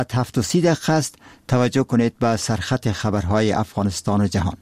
7:30 است. توجه کنید به سرخط خبرهای افغانستان و جهان.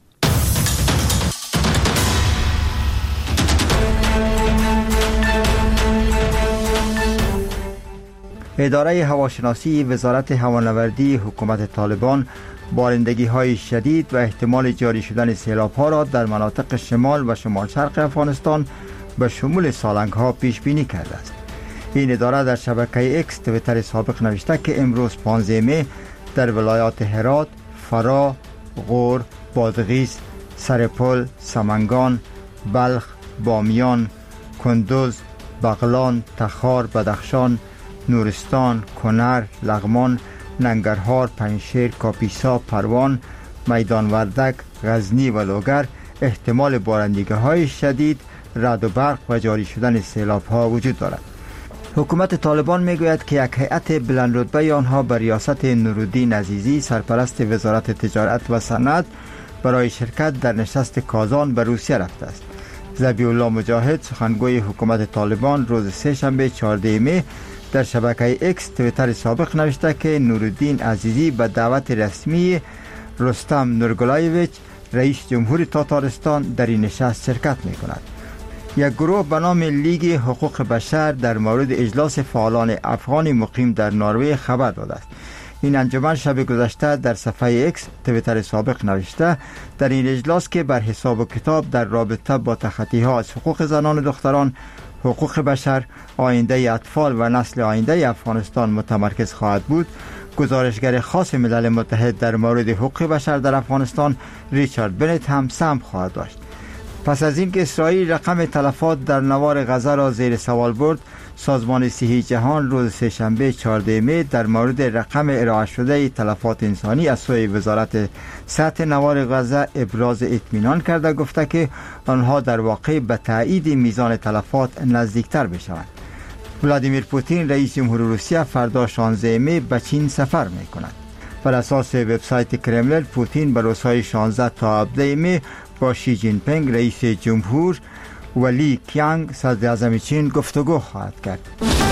اداره هواشناسی وزارت هوانوردی حکومت طالبان بارندگی‌های شدید و احتمال جاری شدن سیلاب‌ها را در مناطق شمال و شمال شرق افغانستان به شمول سالنگ‌ها پیش بینی کرده است. این اداره در شبکه اکس تویتر سابق نوشته که امروز 15 می در ولایات هرات، فرا، غور، بادغیس، سرپل، سمنگان، بلخ، بامیان، کندوز، بغلان، تخار، بدخشان، نورستان، کنر، لغمان، ننگرهار، پنجشیر، کاپیسا، پروان، میدان وردک، غزنی و لوگر احتمال بارندگی‌های شدید، رعد و برق و جاری شدن سیلاب‌ها وجود دارد. حکومت طالبان میگوید که یک هیئت بلند رتبه آنها به ریاست نورالدین عزیزی سرپرست وزارت تجارت و صنعت برای شرکت در نشست کازان به روسیه رفته است. ذبیح الله مجاهد سخنگوی حکومت طالبان روز سه‌شنبه 14 می در شبکه اکس تویتر سابق نوشته که نورالدین عزیزی به دعوت رسمی رستم نورگلایویچ رئیس جمهور تاتارستان در این نشست شرکت می کند. یک گروه به نام لیگ حقوق بشر در مورد اجلاس فعالان افغان مقیم در نروژ خبر داده است. این انجمن شب گذشته در صفحه اکس تویتر سابق نوشته در این اجلاس که بر حساب و کتاب در رابطه با تخطی‌ها از حقوق زنان و دختران، حقوق بشر، آینده اطفال و نسل آینده افغانستان متمرکز خواهد بود، گزارشگر خاص ملل متحد در مورد حقوق بشر در افغانستان ریچارد بنت هم سهم خواهد داشت. پس از اینکه اسرائیل رقم تلفات در نوار غزه را زیر سوال برد، سازمان صحی جهان روز سه‌شنبه 14 می در مورد رقم ارائه شده تلفات انسانی از سوی وزارت سطح نوار غزه ابراز اطمینان کرده، گفته که آنها در واقع به تایید میزان تلفات نزدیکتر بشوند. ولادیمیر پوتین رئیس جمهور روسیه فردا 16 می به چین سفر می کند. بر اساس وبسایت کرملین، پوتین به روزهای 16 تا 17 می با شی جین پینگ رئیس جمهور و لی کیانگ صدر اعظم چین گفتگو خواهد کرد.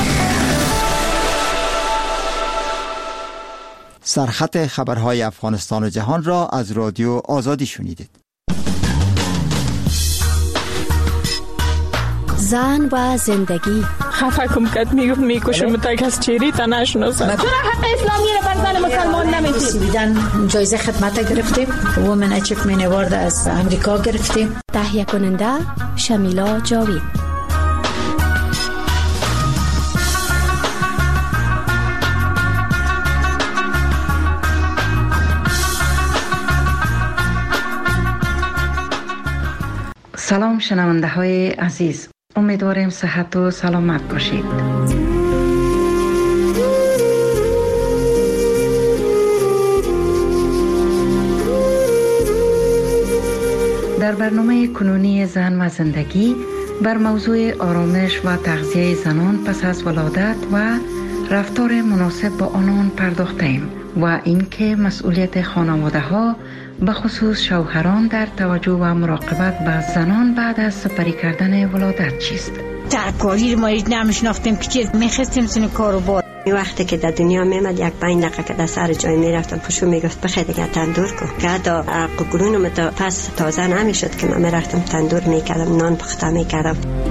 سرخط خبرهای افغانستان و جهان را از رادیو آزادی شنیدید. زن و زندگی. خفه کم کد میکشم تک از چیری تا نشناسم. چرا حق اسلامی را بر زن مسلمان نمیدید؟ سویدن جایزه خدمت گرفتیم، وومن اچیومنت اوارد از امریکا گرفتیم. تهیه کننده شمیلا جاوید. سلام شنونده های عزیز، امیدواریم صحت و سلامت باشید. در برنامه کنونی زن و زندگی بر موضوع آرامش و تغذیه زنان پس از ولادت و رفتار مناسب با آنان پرداختیم و اینکه مسئولیت خانواده ها به خصوص شوهران در توجه و مراقبت به زنان بعد از سپری کردن ولادت چیست؟ ترکاری ما نمیشناختیم که چیز میخستیم سن کارو با. وقتی که در دنیا میمد یک 5 دقیقه که در سر جای میرفتم پشو میگفت بخیر دیگه تندور کن که حتی قرونم تا پس تازه نمیشد که من میرفتم تندور میکردم، نان پخته میکردم.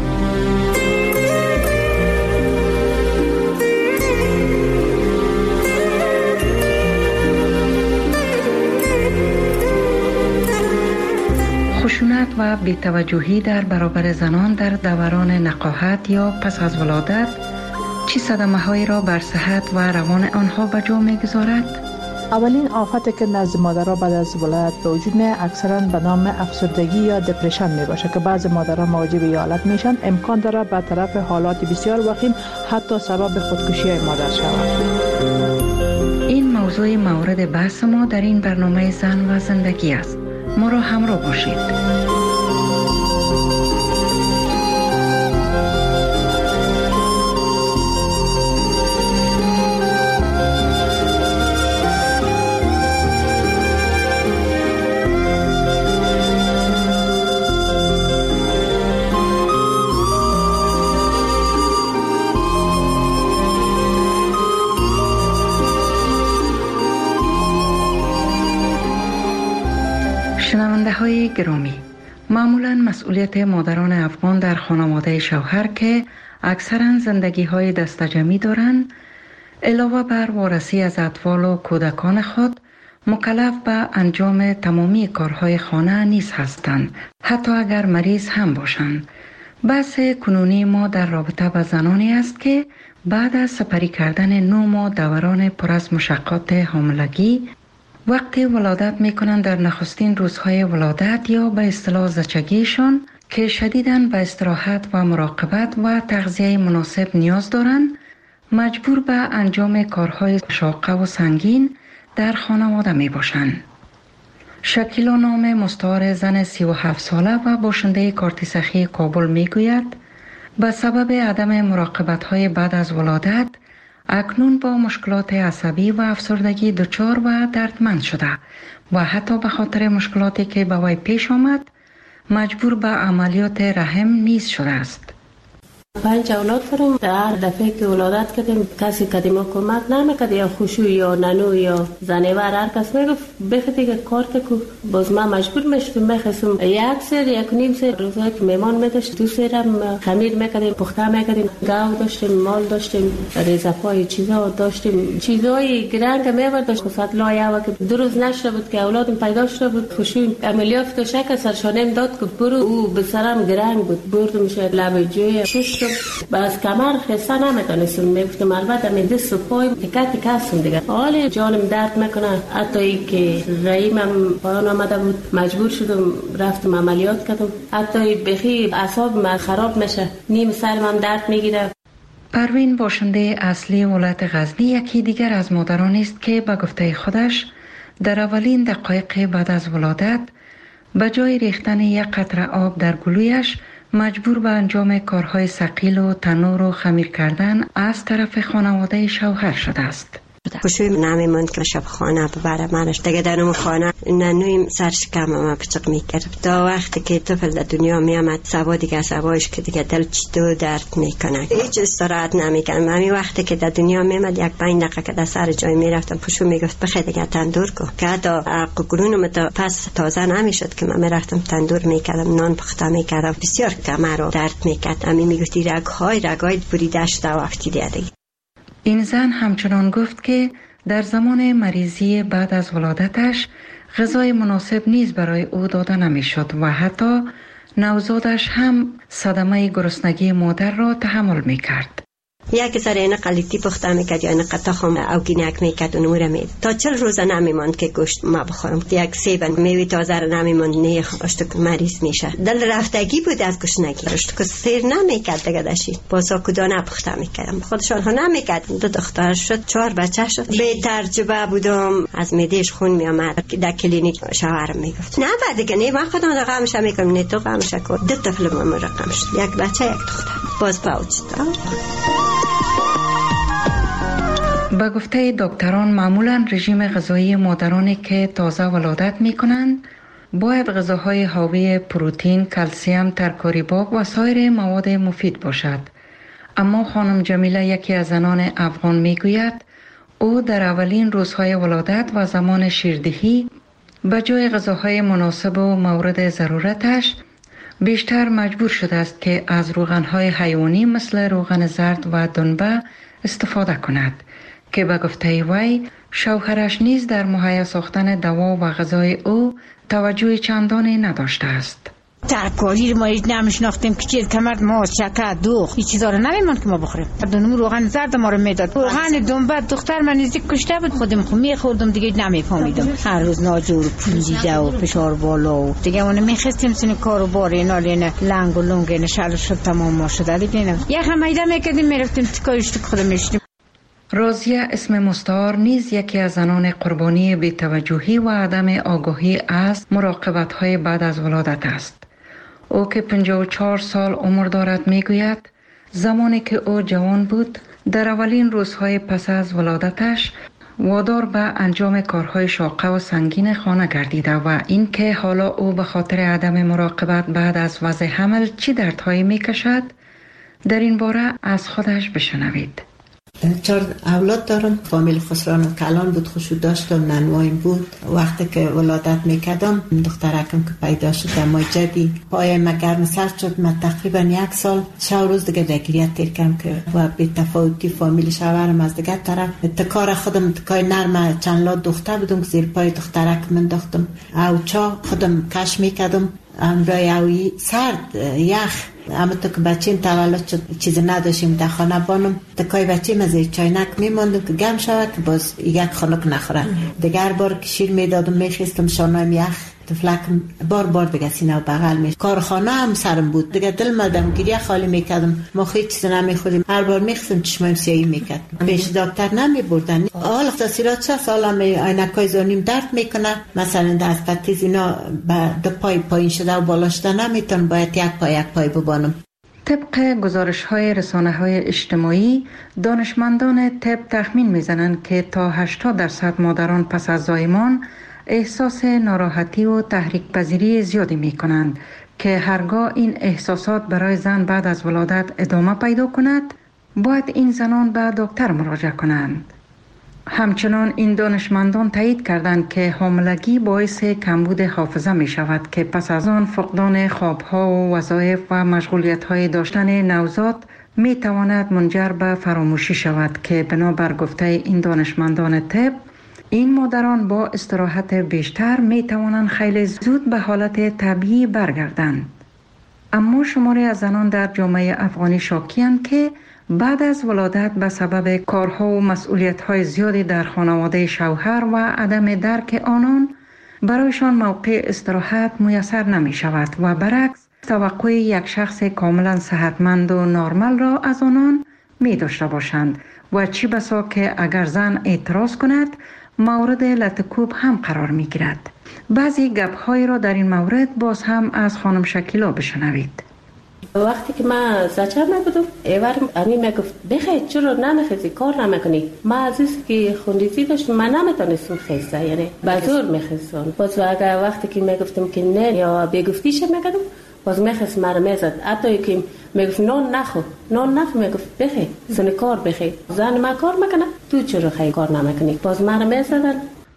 خشونت و بی‌توجهی در برابر زنان در دوران نقاهت یا پس از ولادت چه صدمه‌هایی را بر صحت و روان آنها به جا می‌گذارد؟ اولین آفتی که نزد مادرها بعد از ولادت به وجود میاد اکثرا به نام افسردگی یا دپرشن میباشه که بعضی مادرها مواجه به این حالت میشن. امکان داره به طرف حالات بسیار وخیم حتی سبب خودکشی مادر شود. این موضوع مورد بحث ما در این برنامه زن و زندگی است. ما را همراه باشید. های گرامی، معمولا مسئولیت مادران افغان در خانواده شوهر که اکثرا زندگی های دستجمعی دارند، علاوه بر وارسی از اطفال و کودکان خود، مکلف به انجام تمامی کارهای خانه نیز هستند، حتی اگر مریض هم باشند. بحث کنونی ما در رابطه با زنانی است که بعد از سپری کردن 9 ماه دوران پر از مشقات حاملگی، وقتی ولادت می کنند در نخستین روزهای ولادت یا به اصطلاح زچگیشان که شدیداً به استراحت و مراقبت و تغذیه مناسب نیاز دارند، مجبور به انجام کارهای شاقه و سنگین در خانواده می باشند. شکیلا نام مستعار زن 37 ساله و باشنده کارت سخی کابل می گوید به سبب عدم مراقبت های بعد از ولادت اکنون با مشکلات عصبی و افسردگی دچار و دردمند شده و حتی به خاطر مشکلاتی که به وی پیش آمد مجبور به عملیات رحم نیز شده است. 5 اولاد دارم. هر دفعه که ولادت کردیم کسی کدیما کمک نمیکرد، یا خوشو یا ننو یا زنیور هر کس میگفت بخاطر که کار که باز ما مجبور میشدم میخواستم یک سر یک نیم سر روزایی که میمان میداشت 2 سرم خمیر میکردیم، پخته میکردیم، گاو داشتیم، مال داشتیم، ریزپای چیزا داشتیم، چیزای گرنگ میورداشت. خصوصا لایه که 2 روز نشده بود که اولادم پیدا شده بود، خوشو عملیات شکل سرشانم داد که برو، او به سرم گرنگ بود، بردمش لب جوی شش باز کمر خسته نمیتونستم، میگفتم البته می دست و پای تکه تکه هستم دیگه، حال جانم درد میکنه. حتی ای که رحمم پایان آمده بود مجبور شدم رفتم عملیات کردم، حتی بخی اعصابم خراب میشه، نیم سرم درد میگیره. پروین باشنده اصلی ولایت غزنی یکی دیگر از مادرانی است که به گفته خودش در اولین دقایق بعد از ولادت به جای ریختن یک قطره آب در گلویش مجبور به انجام کارهای ثقیل و تنور و خمیر کردن از طرف خانواده شوهر شده است. خوشوی نمیموند که شب خانه ببره منش دیگه در اون خانه ننویم سرشکم ما پچق میکرد تا وقتی که طفل در دنیا میامد سوا دیگه سوایش که دیگه دل چطور درد میکنه، هیچ استراحت نمیکنم. همین وقتی که در دنیا میامد 1-5 دقیقه که در سر جای میرفتم پشو میگفت بخی دیگه تندور کن که حتی قرونم تا پس تازه نمیشد که من میرفتم تندور میکردم، نان پخته میکردم، بسیار کمر رو درد میکرد. همین میگفتی رگای بریده شده وقتی دیگه. این زن همچنان گفت که در زمان مریضی بعد از ولادتش غذای مناسب نیز برای او داده نمیشد و حتی نوزادش هم صدمه گرسنگی مادر را تحمل میکرد. یک سر این قلیتی پخته میکرد یا این قطعه او گینک میکرد و نموره مید تا 40 روز نمیماند که گوشت ما بخورم. یک سیبن میوی تازه رو نمیماند، نه اشتک مریض میشه. دل رفتگی بود از گشنگی، اشتک سیر نمیکرد دیگه داشتی باسا کدانه پخته میکردم، خودشان ها نمیکرد. 2 دختر شد، 4 بچه شد. به ترجبه بودم، از میدهش خون میامد. در کلینیک شوهرم میگفت نه بعد دیگه نه من خودم رو غمش میکنم، نه تو غمش کن. 2 طفل من رقم شد، 1 بچه 1 دختر. باز پاوچ به گفته دکتران معمولا رژیم غذایی مادرانی که تازه ولادت می کنند باید غذاهای حاوی پروتئین، کلسیم، ترکاری باغ و سایر مواد مفید باشد. اما خانم جمیله یکی از زنان افغان می گوید او در اولین روزهای ولادت و زمان شیردهی به جای غذاهای مناسب و مورد ضرورتش بیشتر مجبور شده است که از روغنهای حیوانی مثل روغن زرد و دنبه استفاده کند که به گفته وی شوهرش نیز در مهیا ساختن دوا و غذای او توجه چندانی نداشته است. ترکاری ما نمیشناختیم که چیز کمر ما شکر دوغ این چیزا رو نمیموند که ما بخوریم. دونم روغن زرد ما رو میداد، روغن دنبه دختر من نزدیک کشته بود، خودم خو میخوردم دیگه نمیفهمیدم. هر روز ناجور پوزیده و فشار بالا و دیگه اون میخواستیم سن کارو بار اینا لینه لنگ و لنگ نه شل شد تمام ما شده دیگه. یک همیده میکردیم میرفتیم تکایش تو خودم میشتیم. رازیه اسم مستعار نیز یکی از زنان قربانی بی‌توجهی و عدم آگاهی از مراقبت‌های بعد از ولادت است. او که 54 سال عمر دارد میگوید زمانی که او جوان بود در اولین روزهای پس از ولادتش وادار به انجام کارهای شاقه و سنگین خانه گردیده و این که حالا او به خاطر عدم مراقبت بعد از وضع حمل چی دردهایی میکشد در این باره از خودش بشنوید. 4 اولاد دارم. فامیل خسران و کلان بود، خوشو داشتم، ننوایم بود. وقتی که ولادت میکردم دخترکم که پیدا شد ما جدی پای مگرم سر شد. من تقریبا 1 سال 6 روز دیگه دگریت تیر کردم که و به تفاوتی فامیل شوهرم از دیگه طرف تکار خودم تکای نرم چند لا دختر بودم که زیر پای دخترک من داختم او چا خودم کش میکردم امرای اوی سرد یخ. اما تو که بچیم تولد شد چیز نداشتیم در خانه بانم تکای بچیم از چاینک میماندم که گم شود که باز یک خانک نخوره. دیگر بار که شیر میدادم میخیستم شانایم یخ تفلکم بار دیگه سینه و بغل میشه. کارخانه هم سرم بود دیگه، دل مدم گریه خالی میکردم، ما خیلی چیز نمیخوریم. هر بار میخستم چشمایم سیاهی میکرد. پیش دکتر نمیبردن. حالا تاثیرات چه سالا عینکای زانیم درد میکنه، مثلا دست پتیز اینا به 2 پای پایین شده و بالا شده نمیتون، باید یک پای ببانم. طبق گزارش‌های رسانه‌های اجتماعی، دانشمندان طب تخمین میزنند که تا 80% مادران پس از زایمان احساس ناراحتی و تحریک پذیری زیادی می کنند که هرگاه این احساسات برای زن بعد از ولادت ادامه پیدا کند، باید این زنان به دکتر مراجعه کنند. همچنان این دانشمندان تایید کردند که حاملگی باعث کمبود حافظه می شود که پس از آن فقدان خوابها و وظایف و مشغولیت‌های داشتن نوزاد می تواند منجر به فراموشی شود که بنابر گفته این دانشمندان طب این مادران با استراحت بیشتر می توانند خیلی زود به حالت طبیعی برگردند. اما شماری از زنان در جامعه افغانی شاکی‌اند که بعد از ولادت به سبب کارها و مسئولیت‌های زیادی در خانواده شوهر و عدم درک آنان برایشان موقع استراحت میسر نمی شود و برعکس توقع یک شخص کاملا صحتمند و نرمال را از آنان می داشته باشند و چی بسا که اگر زن اعتراض کند مورد لطکوب هم قرار می گیرد. بعضی گپ‌های را در این مورد باز هم از خانم شکیلا بشنوید. وقتی که من زچه نبودم ایوارم امی میگفت بخیر چرا نمیخیزی کار نمیکنی. من عزیز که خوندیزی داشتم من نمیتونستم خیزه، یعنی بزور میخیزم. باز اگر وقتی که میگفتم که نه یا بگفتیش میگدم باز میخیز مرا میزد. حتی که میگفت نان نخو میگفت بخیر زن کار بخیر زن ما کار میکنه تو چرا خیلی کار نمیکنی. باز مرا میزدن.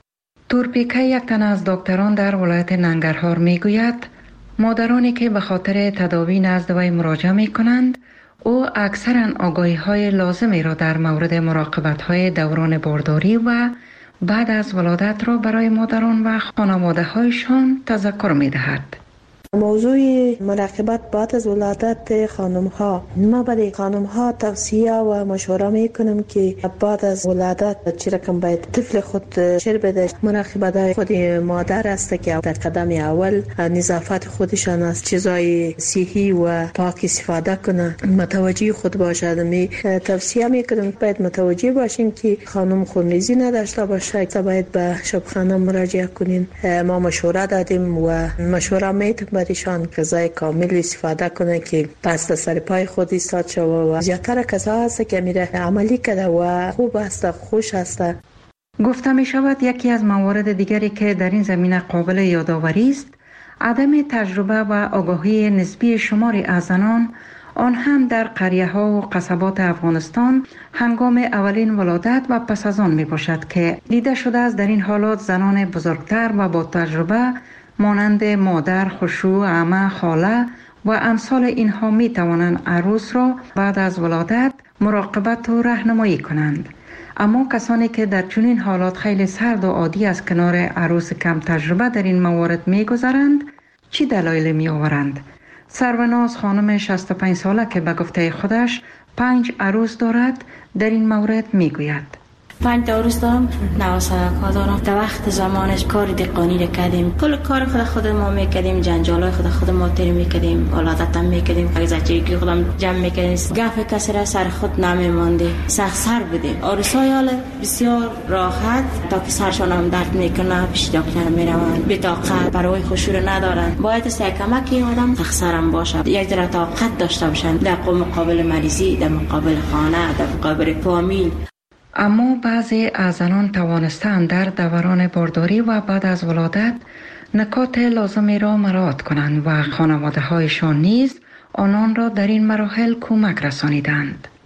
تورپیکه یک تن از دکتران در ولایت ننگرهار میگوید مادرانی که به خاطر تداوی نزد وی مراجعه می کنند او اکثرا آگاهی های لازمی را در مورد مراقبت های دوران بارداری و بعد از ولادت را برای مادران و خانواده هایشان تذکر می دهد. موضوع مراقبت بعد از ولادت خانم ها، ما برای خانم ها توصیه و مشوره می کنم که بعد از ولادت چه رقم باید طفل خود شیر بده. مراقبت خود مادر است که در قدم اول نظافت خودشان از چیزای صحی و پاک استفاده کنه، متوجه خود باشد. می توصیه می کنم باید متوجه باشین که خانم خونریزی نداشته باشه، باید به شبخانه مراجعه کنین. ما مشوره دادیم و مشوره میتونیم برایشان غذای کامل استفاده کنه که پس سر پای خود ایستاد شود و زیادتر کسا هست که میره عملی کرده و خوب است، خوش است. گفته می شود یکی از موارد دیگری که در این زمینه قابل یادآوری است عدم تجربه و آگاهی نسبی شماری از زنان، آن هم در قریه ها و قصبات افغانستان هنگام اولین ولادت و پس از آن می باشد که دیده شده است در این حالات زنان بزرگتر و با تجربه مانند مادر، خشوع، عمه، خاله و امثال اینها می توانند عروس را بعد از ولادت مراقبت و راهنمایی کنند. اما کسانی که در چنین حالات خیلی سرد و عادی از کنار عروس کم تجربه در این موارد می گذرند، چی دلایل می آورند؟ سروناز خانم 65 ساله که به گفته خودش 5 عروس دارد در این مورد می گوید. 5 عروس دارم، 90 ها دارم. در وقت زمانش کار دقانی کردیم، کل کار خود ما میکردیم، جنجالای خود ما تیر میکردیم، ولادت هم میکردیم، زچگی خودم جمع میکردیم. گپ کسی را سر خود نمیمانده، سخت سر بودیم. عروسای حال بسیار راحت تا که سرشان هم درد میکنه پیش دکتر میروند، بطاقت برای خشوع ندارن. باید است کمکی آدم تخسرم باشه، یک ذره طاقت داشته باشن در مقابل مریضی، در مقابل خانه، در مقابل فامیل. اما بعضی از زنان توانستند در دوران بارداری و بعد از ولادت نکات لازمی را مراعات کنند و خانواده هایشان نیز آنان را در این مراحل کمک رسانیدند.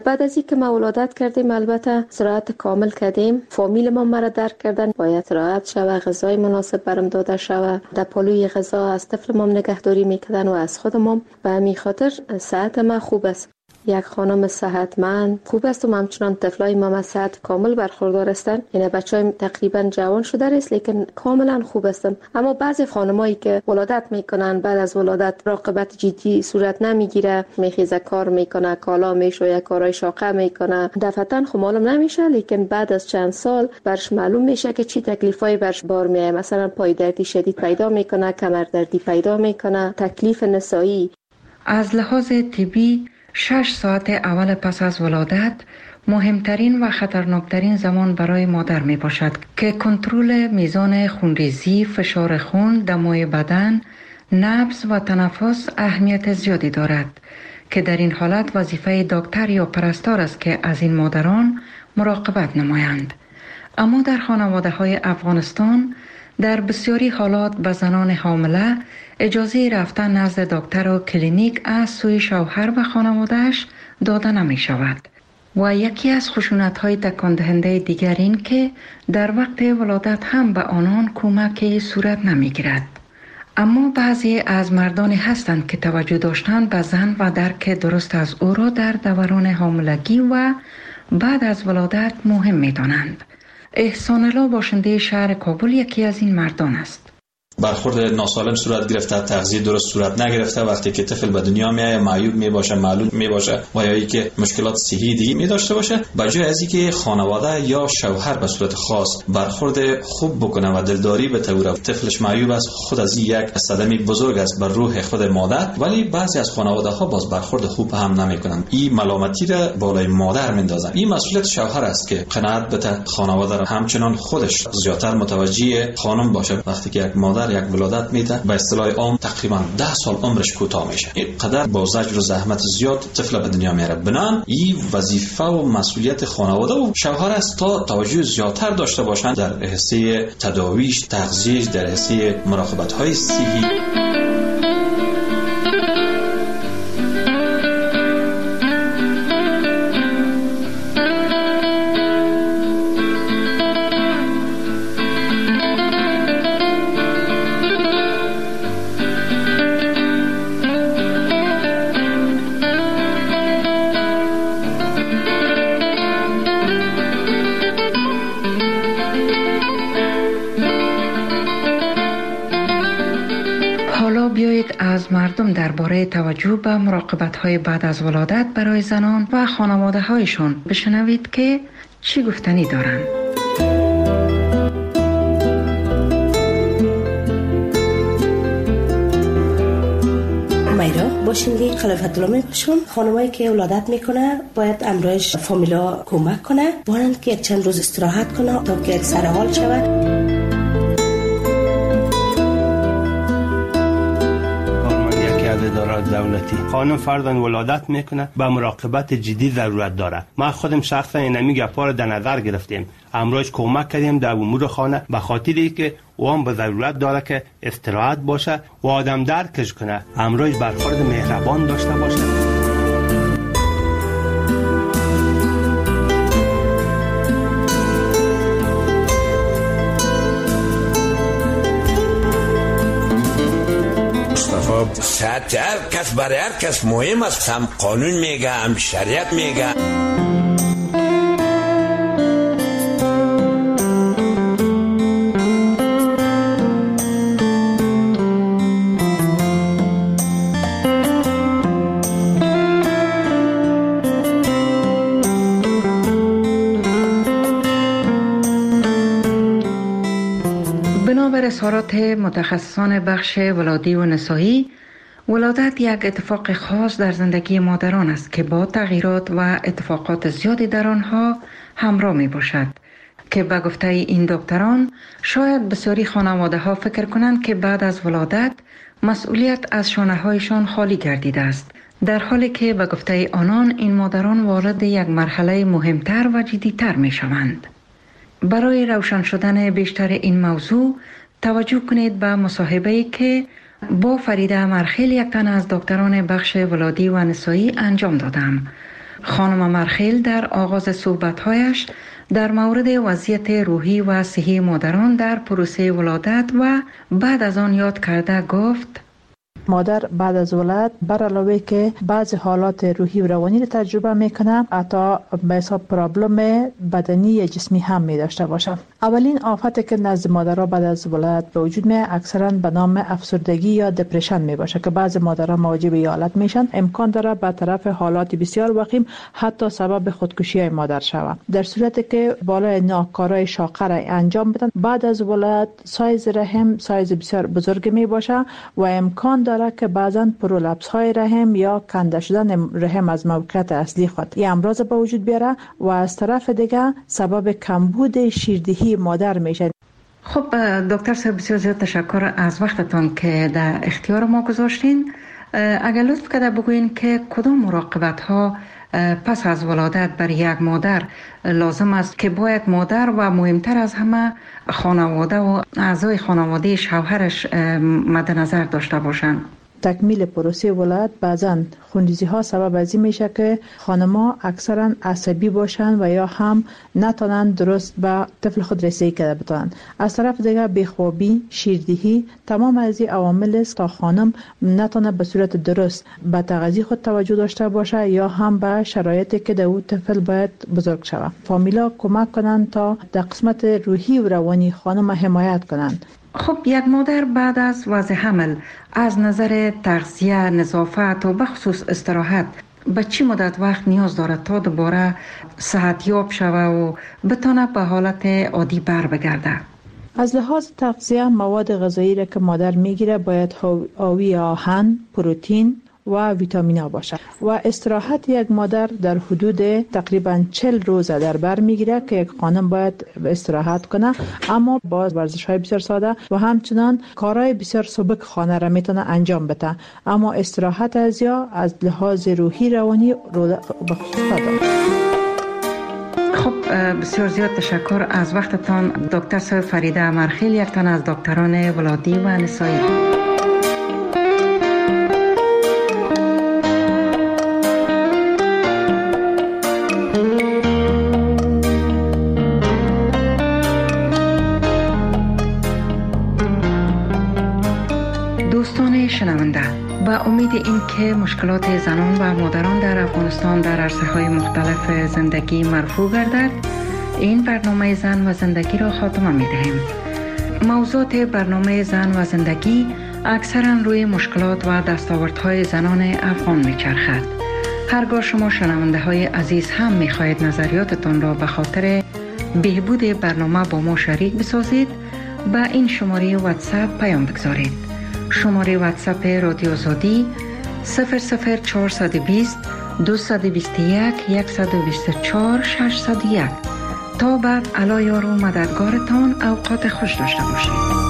بعد از اینکه ما ولادت کردیم البته استراحت کامل کردیم، فامیل ما مرا درک کردن، باید استراحت شوه، غذای مناسب برم داده شوه، در پلوی غذا از طفل ما نگهداری میکردن و از خود ما. به همین خاطر صحت ما خوب است. یک خانم صحتمند خوب است و همچنان طفلای ما از صحت کامل برخوردار هستند. یعنی بچه‌های تقریبا جوان شده است لیکن کاملا خوب هستند. اما بعضی خانمایی که ولادت میکنن بعد از ولادت راقبت جدی صورت نمیگیره، میخیزه کار میکنه، کالا میشویه، کارهای شاقه میکنه، دفعتاً خب معلوم نمیشه لیکن بعد از چند سال برش معلوم میشه که چی تکلیفای برش بار میاد. مثلا پای دردی شدید پیدا میکنه، کمر دردی پیدا میکنه، تکلیف نسایی. از لحاظ طبی 6 ساعت اول پس از ولادت مهمترین و خطرناکترین زمان برای مادر می باشد که کنترل میزان خونریزی، فشار خون، دمای بدن، نبض و تنفس اهمیت زیادی دارد که در این حالت وظیفه دکتر یا پرستار است که از این مادران مراقبت نمایند. اما در خانواده های افغانستان در بسیاری حالات به زنان حامله اجازه رفتن نزد دکتر و کلینیک از سوی شوهر و خانوادهش داده نمی شود. و یکی از خشونت‌های تکان دهنده دیگر این که در وقت ولادت هم به آنان کمکی صورت نمی گیرد. اما بعضی از مردانی هستند که توجه داشتن به زن و درک درست از او را در دوران حاملگی و بعد از ولادت مهم می دانند. احسان الله باشنده شهر کابل یکی از این مردان است. برخورد ناسالم صورت گرفته، تغذیه درست صورت نگرفته، وقتی که طفل به دنیا میاد معیوب میباشه، معلول میباشه و یا اینکه مشکلات صحی دیگه می داشته باشه، بجای از اینکه خانواده یا شوهر به صورت خاص برخورد خوب بکنه و دلداری بتوره، طفلش معیوب است، خود از یک صدمه بزرگ است بر روح خود مادر، ولی بعضی از خانواده ها باز برخورد خوب هم نمیکنن. این ملامتی را بالای مادر میندازن. این مسئولیت شوهر است که قناعت بده، خانواده را همچنان خودش زیادتر متوجه خانم باشه. وقتی که یک مادر یک ولادت میده به اصطلاح عام تقریبا 10 سال عمرش کوتاه میشه. این قدر با زجر و زحمت زیاد طفل به دنیا میاره. بنان این وظیفه و مسئولیت خانواده و شوهر است تا توجه زیادتر داشته باشند در حصه تداویش، تغذیه‌اش، در حصه مراقبت های صحی. از مردم درباره توجه به مراقبت‌های بعد از ولادت برای زنان و خانواده‌هایشان بشنوید که چی گفتنی دارند. میرا باشندی خلافت الله میپشم. خانمایی که ولادت میکنه باید امرایش فامیلا کمک کنه، باید که یک چند روز استراحت کنه تا که سر حال شود. ادارات دولتی خانم فردان ولادت میکنه به مراقبت جدی ضرورت داره. ما خودم شخصا اینمی گپا رو در نظر گرفتیم، امروز کمک کردیم در امور خانه به خاطری که اون به ضرورت داره که استراحت باشه و آدم درکش کنه، امروز برخورد مهربان داشته باشه. صحت هر کس برای هر کس مهم است، هم قانون میگه هم شریعت میگه. بنابر اظهارات متخصصان بخش ولادی و نسایی، ولادت یک اتفاق خاص در زندگی مادران است که با تغییرات و اتفاقات زیادی در آنها همراه می باشد که به گفته این دکتران شاید بسیاری خانواده ها فکر کنند که بعد از ولادت مسئولیت از شانه هایشان خالی گردیده است، در حالی که به گفته آنان این مادران وارد یک مرحله مهمتر و جدیتر می شوند. برای روشن شدن بیشتر این موضوع توجه کنید به مصاحبه‌ای که با فریده مرخیل، یک تن از دکتران بخش ولادی و نسایی انجام دادم خانم مرخیل در آغاز صحبت‌هایش در مورد وضعیت روحی و صحی مادران در پروسه ولادت و بعد از آن یاد کرده گفت: مادر بعد از ولادت بر علاوه که بعض حالات روحی و روانی را تجربه میکنه، حتی به حساب پرابلم بدنی یا جسمی هم می داشته باشه. اولین آفتی که نزد مادرها بعد از ولادت به وجود می اکثرا به نام افسردگی یا دپرشن می باشه که بعض مادرها مواجه به حالت میشن. امکان داره به طرف حالات بسیار وخیم حتی سبب خودکشی های مادر شود. در صورتی که بالای ناکارای شاقه را انجام بدن، بعد از ولادت سایز رحم سایز بسیار بزرگ می باشه و امکان داره که بعضا پرولپس های رحم یا کنده شدن رحم از موقعیت اصلی خود این امراض به وجود بیاره و از طرف دیگه سبب کمبود شیردهی مادر میشه. خب دکتر صاحب، بسیار زیاد تشکر از وقتتون که در اختیار ما گذاشتین. اگر لطف کرده بگوین که کدام مراقبت ها پس از ولادت برای یک مادر لازم است که باید مادر و مهمتر از همه خانواده و اعضای خانواده شوهرش مد نظر داشته باشند؟ تکمیل پروسه ولادت بعضا خونریزی ها سبب از این میشه که خانم‌ها اکثرا عصبی باشن و یا هم نتونن درست به طفل خود رسیدگی کرده بتونن. از طرف دیگه بیخوابی، شیردهی، تمام از این عوامل است تا خانم نتونه به صورت درست به تغذیه خود توجه داشته باشه یا هم به شرایطی که در طفل باید بزرگ شود. فامیلا کمک کنن تا در قسمت روحی و روانی خانم حمایت کنن. خب یک مادر بعد از وضع حمل از نظر تغذیه، نظافت و بخصوص استراحت به چی مدت وقت نیاز دارد تا دوباره صحتیاب شود و بتونه به حالت عادی بر بگرده؟ از لحاظ تغذیه مواد غذایی را که مادر میگیره باید حاوی آهن، پروتئین و ویتامین باشه و استراحت یک مادر در حدود تقریبا 40 روز در بر میگیره که یک خانم باید استراحت کنه، اما باز ورزش های بسیار ساده و همچنان کارهای بسیار سبک خانه را میتونه انجام بده، اما استراحت از لحاظ روحی روانی رو به خصوص داره. خب بسیار زیاد تشکر از وقتتان دکتر صاحب فریده مرخیل، یک تن از دکتران ولادی و نسایی. دوستان شنونده، با امید این که مشکلات زنان و مادران در افغانستان در عرصه‌های مختلف زندگی مرفوع گردد، این برنامه زن و زندگی را خاتمه می‌دهیم. موضوعات برنامه زن و زندگی اکثرا روی مشکلات و دستاوردهای زنان افغان می‌چرخد. هرگاه شما شنونده‌های عزیز هم می‌خواهید نظریاتتان را به خاطر بهبود برنامه با ما شریک بسازید، با این شماره واتساپ پیام بگذارید. شماره واتساپ رادیو آزادی 00420 221 124 601. تا بعد علی یار و مددگارتان اوقات خوش داشته باشید.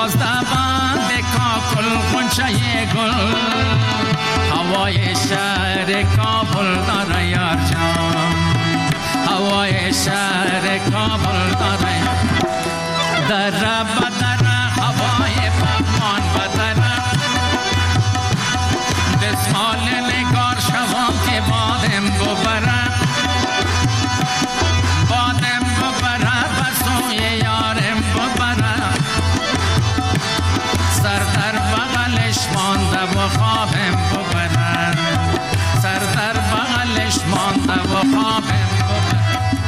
باز دبند کاکل غنچه گل هوای شهر کابل داره یار جان هوای شهر کابل داره در بدر هوای پاکمان بدر دستمال نگار شوام که بادم ببره بادم ببره بسوی یارم ببره سر در بغلش مانده و خوابم ببره سر در بغلش مانده و خوابم ببره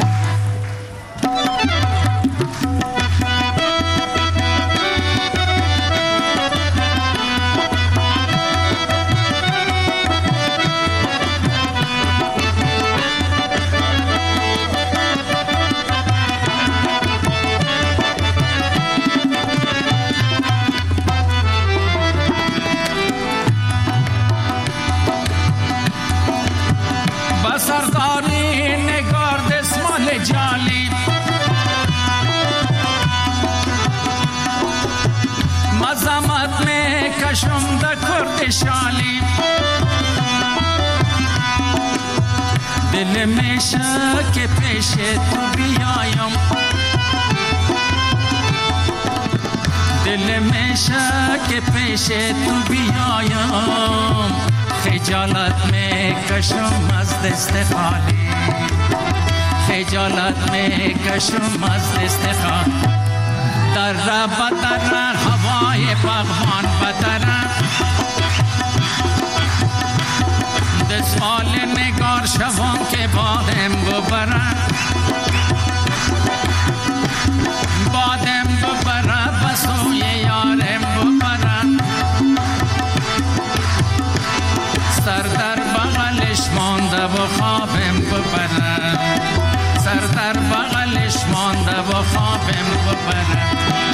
سرداری نگار دستمال جالی مزامت میں کشم دا کرد شالی دل میں شک پیش تو بیایم دل میں شک پیش تو بیایم خجالت میں کشم از دست خالی خجالت میں کشم از دست خالی در بدر هوای پاکمان بدر دستمال نگار شوام که بادم ببره بادم ببره بسوی یارم ببره سر در بغلش مانده و خوابم ببره سر در بغلش مانده و خوابم ببره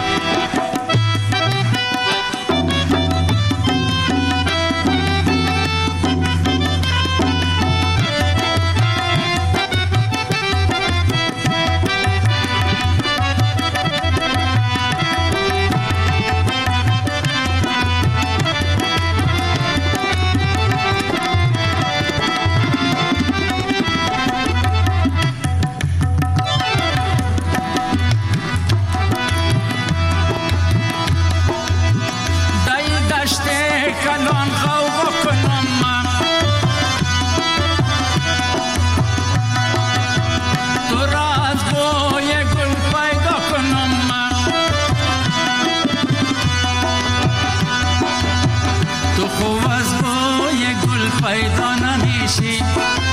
پیدا نمیشی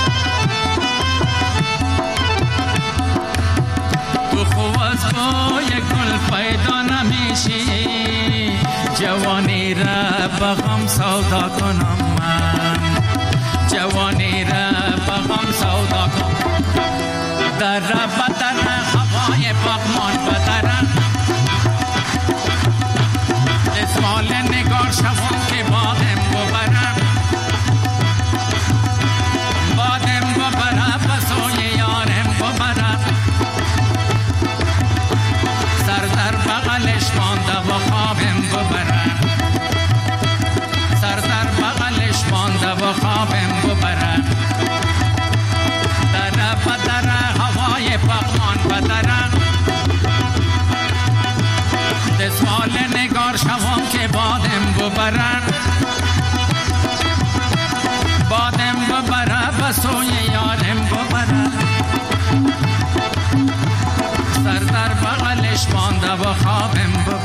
تو خوب از بوی گل پیدا نمیشی جوانی را بغم سودا کنم من جوانی را بغم سودا کنم در بدر هوای پاکمان بدر دستمال نگار شوام که بادم ببرم بادم ببرم بسوی یارم ببرم سر در بغلش مانده و خوابم ببرم سر در بغلش مانده و خوابم ببرم در بدر هوای پاکمان بدرم دستمال نگار شوام که بادم ببرم بادم ببرم بسوی یارم ببرم سر در بغلش مانده و خوابم ببرم